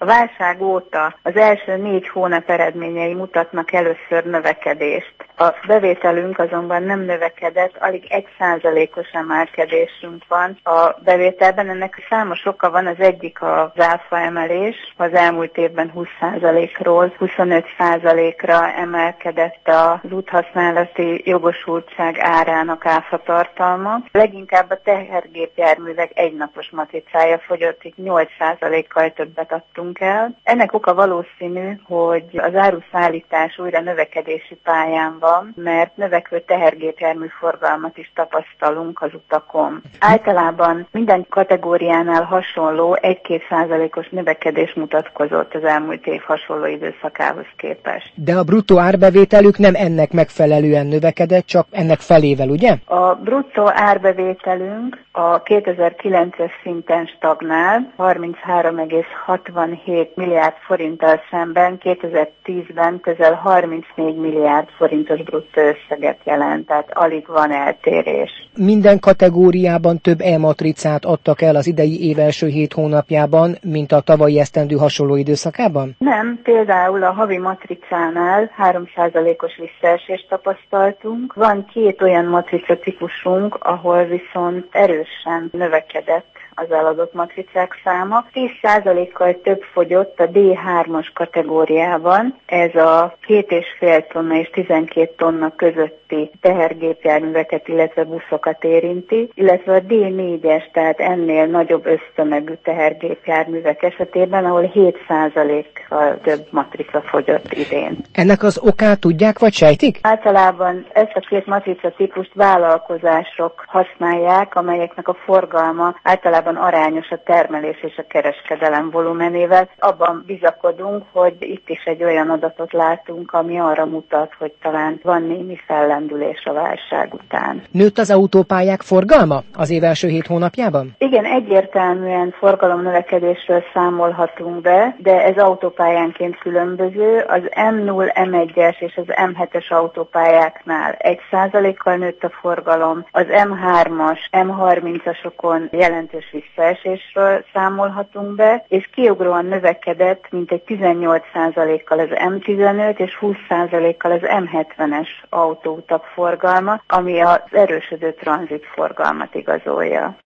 A válság óta az első 4 hónap eredményei mutatnak először növekedést. A bevételünk azonban nem növekedett, alig 1%-os emelkedésünk van a bevételben. Ennek számos oka van, az egyik az áfa emelés. Az elmúlt évben 20%-ról 25%-ra emelkedett az úthasználati jogosultság árának áfa tartalma. Leginkább a tehergépjárművek egynapos matricája fogyott, így 8%-kal többet adtunk el. Ennek oka valószínű, hogy az áruszállítás újra növekedési pályán van, mert növekvő tehergépjármű forgalmat is tapasztalunk az utakon. Általában minden kategóriánál hasonló 1-2%-os növekedés mutatkozott az elmúlt év hasonló időszakához képest. De a bruttó árbevételük nem ennek megfelelően növekedett, csak ennek felével, ugye? A bruttó árbevételünk a 2009-es szinten stagnál, 33,67 milliárd forinttal szemben 2010-ben közel 34 milliárd forintos bruttó összeget jelent, tehát alig van eltérés. Minden kategóriában több e-matricát adtak el az idei év első 7 hónapjában, mint a tavalyi esztendő hasonló időszakában? Nem, például a havi matricánál 3%-os visszaesést tapasztaltunk. Van 2 olyan matrica típusunk, ahol viszont erősen növekedett az eladott matricák száma. 10%-kal több fogyott a D3-as kategóriában, ez a 2,5 tonna és 12 tonna közötti tehergépjárműveket, illetve buszokat érinti, illetve a D4-es, tehát ennél nagyobb össztömegű tehergépjárművek esetében, ahol 7%-kal több matrica fogyott idén. Ennek az okát tudják vagy sejtik? Általában ezt a 2 matrica típust vállalkozások használják, amelyeknek a forgalma általában arányos a termelés és a kereskedelem volumenével. Abban bizakodunk, hogy itt is egy olyan adatot látunk, ami arra mutat, hogy talán van némi fellendülés a válság után. Nőtt az autópályák forgalma az év első 7 hónapjában? Igen, egyértelműen forgalomnövekedésről számolhatunk be, de ez autópályánként különböző. Az M0, M1-es és az M7-es autópályáknál 1%-kal nőtt a forgalom, az M3-as, M30-asokon jelentős visszaesésről számolhatunk be, és kiugróan növekedett mintegy 18%-kal az M15 és 20%-kal az M70-es autóutak forgalma, ami az erősödő tranzit forgalmat igazolja.